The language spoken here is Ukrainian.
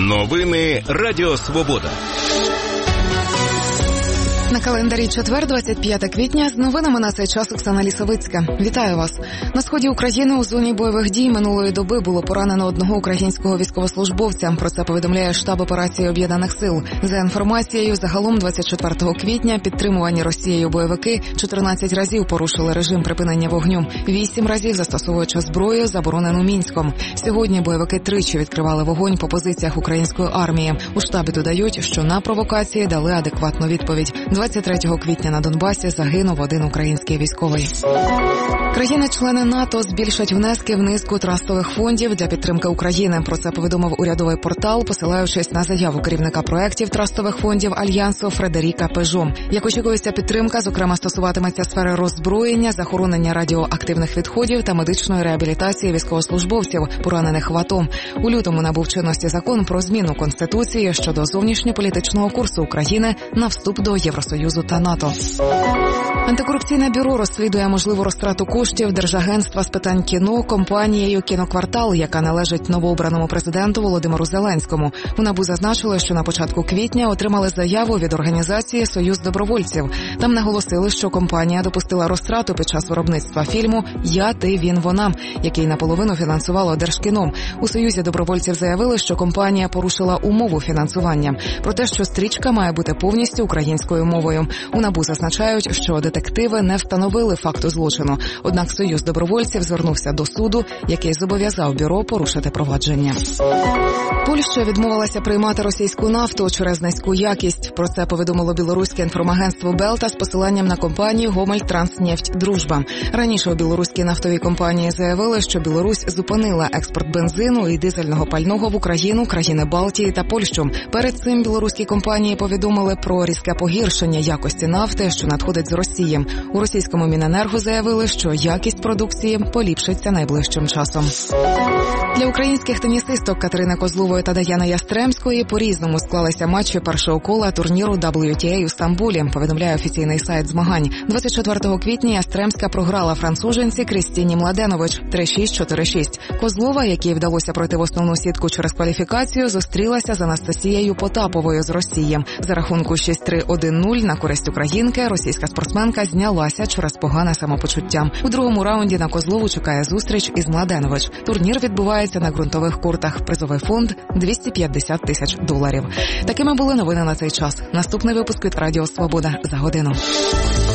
Новини Радіо Свобода. На календарі четвер, 25 квітня, з новинами на цей час Оксана Лісовицька. Вітаю вас. На сході України у зоні бойових дій минулої доби було поранено одного українського військовослужбовця. Про це повідомляє штаб операції Об'єднаних сил. За інформацією, загалом 24 квітня підтримувані Росією бойовики 14 разів порушили режим припинення вогню, 8 разів застосовуючи зброю, заборонену Мінськом. Сьогодні бойовики тричі відкривали вогонь по позиціях української армії. У штабі додають, що на провокації дали адекватну відповідь. 23 квітня на Донбасі загинув один український військовий. Країни-члени НАТО збільшать внески в низку трастових фондів для підтримки України. Про це повідомив урядовий портал, посилаючись на заяву керівника проєктів трастових фондів Альянсу Фредеріка Пежо. Як очікується, підтримка, зокрема, стосуватиметься сфери роззброєння, захоронення радіоактивних відходів та медичної реабілітації військовослужбовців, поранених в АТО. У лютому набув чинності закон про зміну Конституції щодо зовнішньополітичного курсу України на вступ до Євросоюзу та НАТО. Антикорупційне бюро розслідує можливу розтрату коштів Держагентства з питань кіно компанією «Кіноквартал», яка належить новообраному президенту Володимиру Зеленському. У НАБУ зазначили, що на початку квітня отримали заяву від організації «Союз добровольців». Там наголосили, що компанія допустила розтрату під час виробництва фільму «Я, ти, він, вона», який наполовину фінансувало Держкіно. У Союзі добровольців заявили, що компанія порушила умову фінансування. Про те, що стрічка має бути повністю українською мовою. У НАБУ зазначають, що детективи не встановили факту злочину. Однак Союз добровольців звернувся до суду, який зобов'язав бюро порушити провадження. Польща відмовилася приймати російську нафту через низьку якість. Про це повідомило білоруське інформагентство «Белта» з посиланням на компанію «Гомельтранснефть Дружба». Раніше у білоруській нафтовій компанії заявили, що Білорусь зупинила експорт бензину і дизельного пального в Україну, країни Балтії та Польщу. Перед цим білоруські компанії повідомили про різке погіршення якості нафти, що надходить з Росії. У російському Міненерго заявили, що якість продукції поліпшиться найближчим часом. Для українських тенісисток Катерини Козлової та Даяни Ястремської по-різному склалися матчі першого кола турніру WTA у Стамбулі, повідомляє офіційний сайт змагань. 24 квітня Ястремська програла француженці Крістіні Младенович 3-6-4-6. Козлова, якій вдалося пройти в основну сітку через кваліфікацію, зустрілася з Анастасією Потаповою з Росії. За рахунку 6-3-1-0 на користь українки російська спортсменка знялася через погане самопочуття. У другому раунді на Козлову чекає зустріч із Младенович. Турнір відбувається на ґрунтових кортах. Призовий фонд – $250 тисяч. Такими були новини на цей час. Наступний випуск від Радіо Свобода за годину.